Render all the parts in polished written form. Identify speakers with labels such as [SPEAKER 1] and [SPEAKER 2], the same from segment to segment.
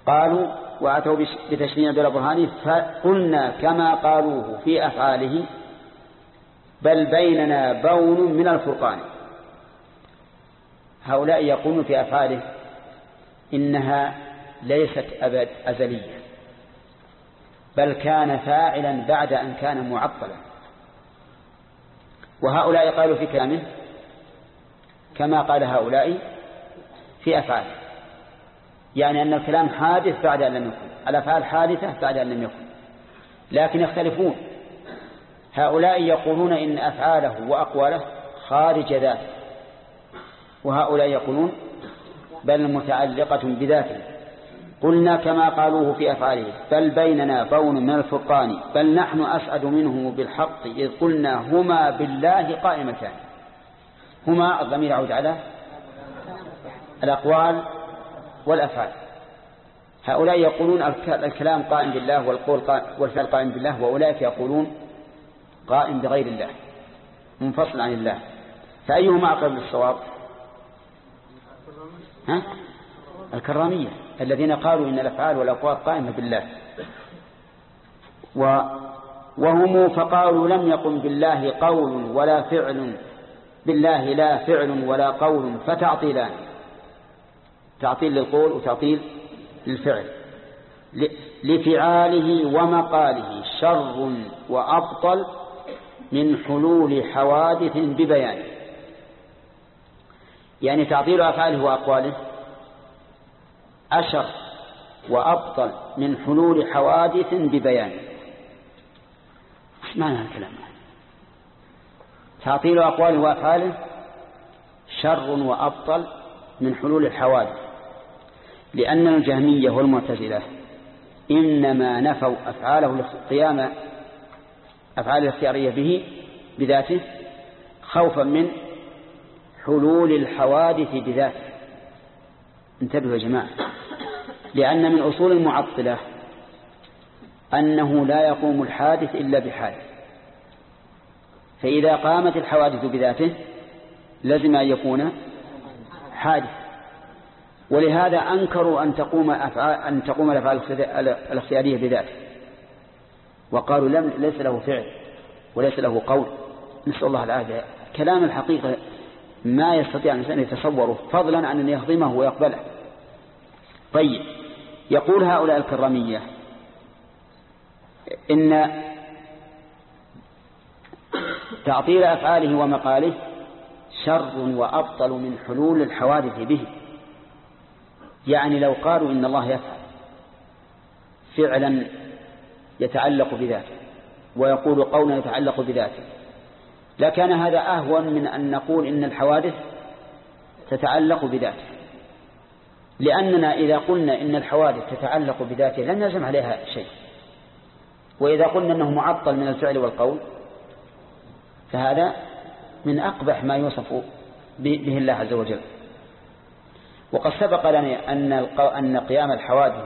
[SPEAKER 1] قالوا وأتوا بتشنيع بلا برهان فقلنا كما قالوه في أفعاله بل بيننا بون من الفرقان. هؤلاء يقولون في أفعاله إنها ليست أزلية، بل كان فاعلا بعد أن كان معطلا. وهؤلاء قالوا في كلامه كما قال هؤلاء في أفعاله، يعني أن الكلام حادث بعد أن لم يكن، الأفعال حادثة بعد أن لم يكن، لكن يختلفون. هؤلاء يقولون إن أفعاله وأقواله خارج ذاته، وهؤلاء يقولون بل متعلقة بذاته. قلنا كما قالوه في أفعاله بل بيننا بون من الفرقان بل نحن أسعد منه بالحق إذ قلنا هما بالله قائمتان. هما الضمير يعود على الأقوال والأفعال. هؤلاء يقولون الكلام قائم بالله والفعل قائم بالله، وأولئك يقولون قائم بغير الله منفصل عن الله. فأيهما أقرب للصواب؟ الكرامية الذين قالوا إن الأفعال والأقوال قائمة بالله. وهم فقالوا لم يقم بالله قول ولا فعل، بالله لا فعل ولا قول، فتعطيلان، تعطيل للقول وتعطيل للفعل. لفعاله ومقاله شر وأبطل من حلول حوادث ببيانه، يعني تعطيل أفعاله وأقواله أشر وأبطل من حلول حوادث ببيانه. ايش معنى الكلام؟ تعطيل أقواله وأفعاله شر وأبطل من حلول الحوادث، لأن الجهمية والمعتزلة إنما نفوا أفعاله قيام أفعال الاختيارية به بذاته خوفا من حلول الحوادث بذاته. انتبهوا يا جماعة، لأن من أصول المعطلة أنه لا يقوم الحادث إلا بحادث، فإذا قامت الحوادث بذاته لازم أن يكون حادث. ولهذا أنكروا أن تقوم الأفعال الاختيارية بذاته، وقالوا ليس له فعل وليس له قول. نسأل الله العافية. كلام الحقيقة ما يستطيع الإنسان يتصوره، فضلا عن أن يهضمه ويقبله. طيب، يقول هؤلاء الكرامية إن تعطيل أفعاله ومقاله شر وأبطل من حلول الحوادث به. يعني لو قالوا إن الله يفعل فعلا يتعلق بذاته ويقول قولا يتعلق بذاته لكان هذا أهون من أن نقول إن الحوادث تتعلق بذاته، لأننا إذا قلنا إن الحوادث تتعلق بذاته لن نجمع عليها شيء، وإذا قلنا أنه معطل من الفعل والقول فهذا من أقبح ما يوصف به الله عز وجل. وقد سبق لنا أن قيام الحوادث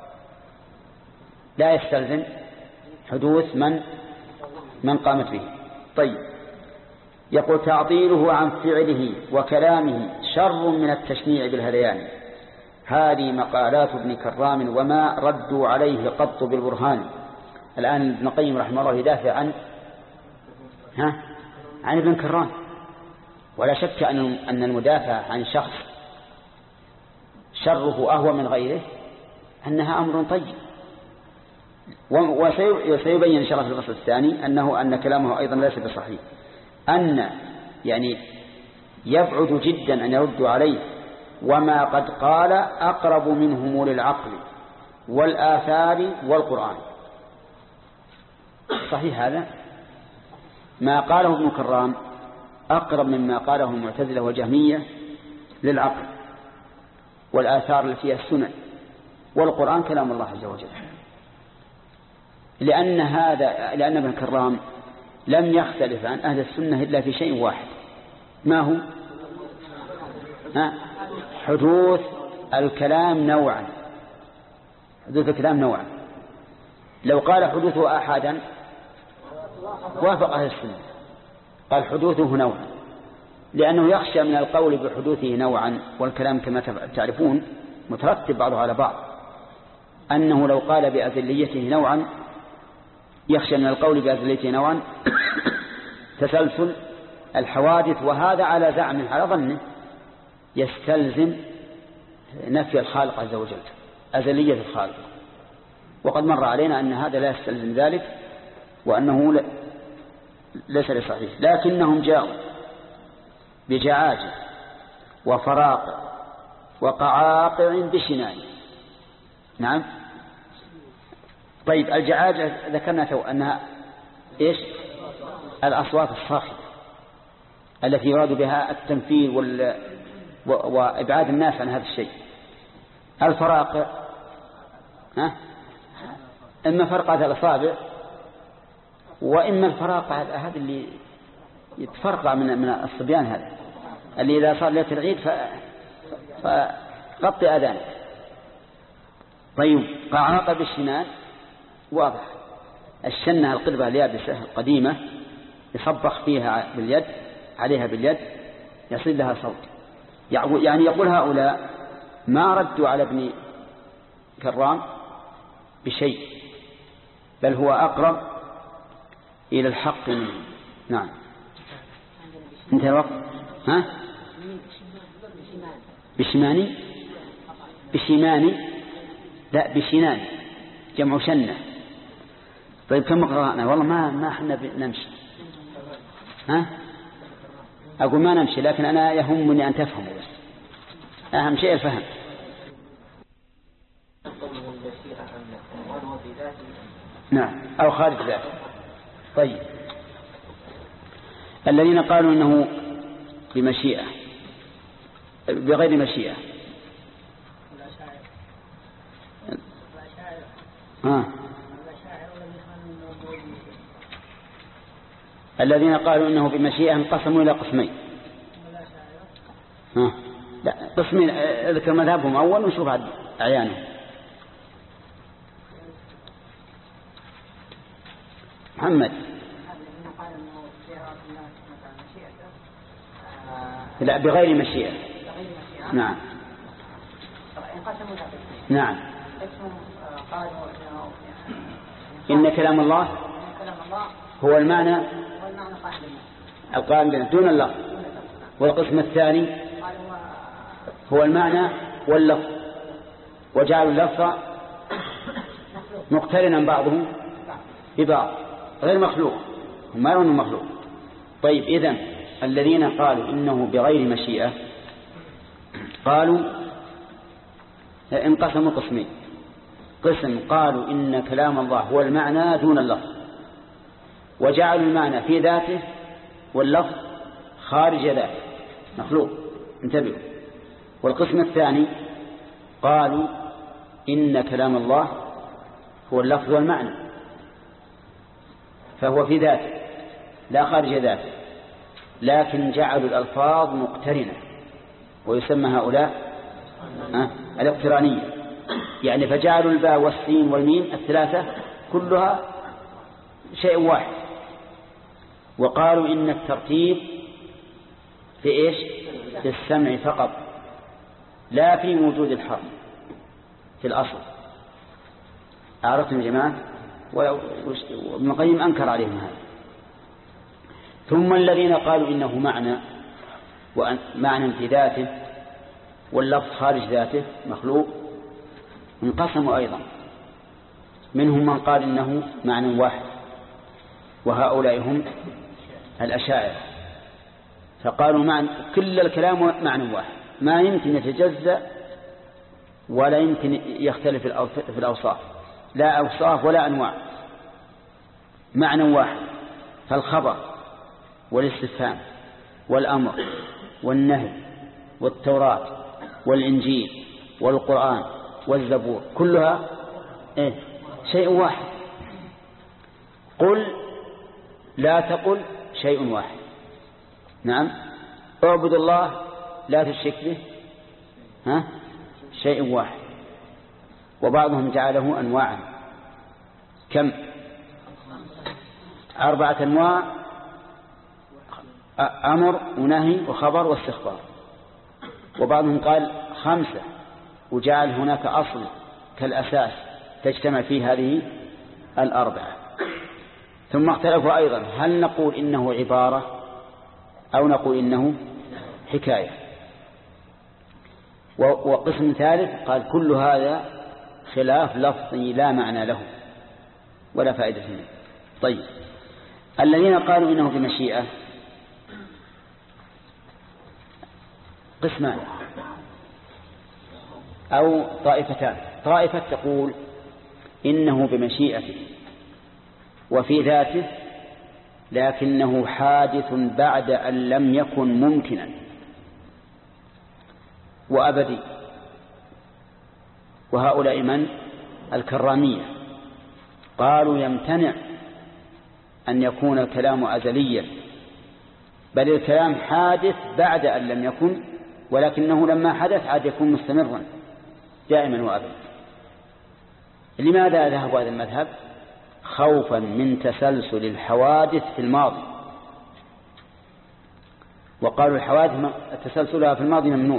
[SPEAKER 1] لا يستلزم حدوث من قامت به. طيب، يقول تعطيله عن فعله وكلامه شر من التشنيع بالهذيان. هذه مقالات ابن كرام وما ردوا عليه قط بالبرهان. الآن ابن القيم رحمه الله يدافع عن ابن كرام، ولا شك أن المدافع عن شخص شره أهوى من غيره أنها أمر طيب. وسيبين إن شاء الله في الفصل الثاني أن كلامه أيضا ليس بصحيح، أن يعني يبعد جدا أن يردوا عليه، وما قد قال أقرب منهم للعقل والآثار والقرآن. صحيح هذا؟ ما قاله ابن كرام أقرب مما قاله المعتزلة والجهمية للعقل والآثار التي هي السنن، والقرآن كلام الله عز وجل. لأن ابن كرام لم يختلف عن أهل السنة إلا في شيء واحد، ما هو؟ حدوث الكلام نوعا. حدوث الكلام نوعا. لو قال حدوثه أحدا وافق أهل السنة، قال حدوثه نوعا، لأنه يخشى من القول بحدوثه نوعا، والكلام كما تعرفون مترتب بعضه على بعض، أنه لو قال بأزليته نوعا يخشى من القول بأزليته نوعا تسلسل الحوادث، وهذا على زعمه على ظنه يستلزم نفي الخالق عز وجل، أزلية الخالق. وقد مر علينا أن هذا لا يستلزم ذلك، وأنه ليس لصحيح. لكنهم جاءوا بجعاج وفراق وقعاقع بشنان. نعم. طيب الجعاج ذكرنا أنها إيش؟ الأصوات الصاخبة التي يراد بها التنفير وإبعاد الناس عن هذا الشيء. الفراق إما فرقة الأصابع، وإما الفراق هذا اللي يتفرقع من الصبيان، هذا اللي إذا صار ليلة العيد فغطي أذانك. طيب قعاقة بالشنان واضح، الشنة القربة اليابسة القديمة يصبخ فيها باليد، عليها باليد يصير لها صوت. يعني يقول هؤلاء ما ردوا على ابن كرام بشيء، بل هو أقرب إلى الحق منه. نعم. انتهى الوقت. بشماني لا بشنان جمع شنة. طيب كم قرأنا؟ والله ما احنا نمشي. أقول ما نمشي، لكن أنا يهمني أن تفهموا بس، أهم شيء الفهم. نعم، أو خارج ذاته. طيب الذين قالوا إنه بمشيئة بغير مشيئة، الذين قالوا إنه بمشيئة انقسموا إلى قسمين. لا قسمين، اذكر مذهبهم أول ونشوف أعيانهم. محمد. لا بغير مشيئة. نعم. نعم. إن كلام الله هو المعنى القائم دون اللفظ. والقسم الثاني هو المعنى واللفظ، وجعلوا اللفظ مقترنا بعضهم ببعض غير مخلوق، هم ما يرون مخلوق. طيب إذن الذين قالوا إنه بغير مشيئة قالوا انقسموا قسمين. قسم قالوا إن كلام الله هو المعنى دون اللفظ، وجعلوا المعنى في ذاته واللفظ خارج ذاته مخلوق. انتبهوا. والقسم الثاني قالوا إن كلام الله هو اللفظ والمعنى، فهو في ذاته لا خارج ذاته، لكن جعلوا الألفاظ مقترنة، ويسمى هؤلاء الاقترانية. يعني فجعلوا الباء والسين والميم الثلاثة كلها شيء واحد. وقالوا إن الترتيب في إيش؟ في السمع فقط، لا في وجود الحرف في الأصل. أعرفتم يا جماعة؟ وابن القيم أنكر عليهم هذا. ثم الذين قالوا إنه معنى في ذاته واللفظ خارج ذاته مخلوق انقسموا أيضا. منهم من قال إنه معنى واحد، وهؤلاء هم الأشاعرة، فقالوا كل الكلام معنى واحد، ما يمكن يتجزأ ولا يمكن يختلف في الأوصاف، لا أوصاف ولا أنواع، معنى واحد. فالخبر والاستفهام والأمر والنهي والتوراة والإنجيل والقرآن والزبور كلها شيء واحد. قل لا تقل شيء واحد. نعم. اعبد الله لا تشرك به شيء واحد. وبعضهم جعله أنواعا. كم؟ 4 أنواع: أمر ونهي وخبر واستخبار. وبعضهم قال 5 وجعل هناك أصل كالأساس تجتمع فيه هذه الأربعة. ثم اختلفوا أيضا هل نقول إنه عبارة أو نقول إنه حكاية. وقسم ثالث قال كل هذا خلاف لفظي لا معنى له ولا فائدة منه. طيب الذين قالوا إنه بمشيئة قسمان أو طائفتان. طائفة تقول إنه بمشيئته وفي ذاته لكنه حادث بعد أن لم يكن ممكنا وأبدي. وهؤلاء من؟ الكرامية قالوا يمتنع أن يكون الكلام أزليا، بل الكلام حادث بعد أن لم يكن، ولكنه لما حدث عاد يكون مستمرا دائما وأبدا. لماذا ذهب هذا المذهب؟ خوفا من تسلسل الحوادث في الماضي، وقالوا الحوادث تسلسلها في الماضي ممنوع،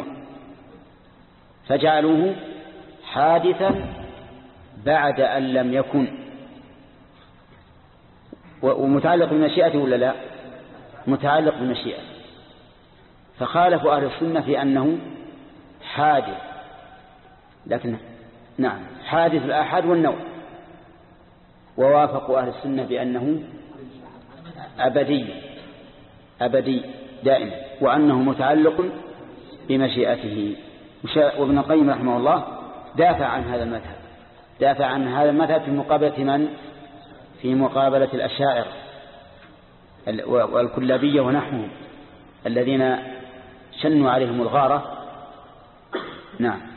[SPEAKER 1] فجعلوه حادثا بعد أن لم يكن. ومتعلق بالمشيئة ولا لا؟ متعلق بالمشيئة. فخالفوا أهل السنة في أنه حادث، لكن نعم حادث الآحاد والنوع. ووافقوا أهل السنة بأنه أبدي دائم، وأنه متعلق بمشيئته. وابن القيم رحمه الله دافع عن هذا المذهب، دافع عن هذا المذهب في مقابلة من؟ في مقابلة الأشاعرة والكلابية ونحوهم الذين شنوا عليهم الغارة. نعم.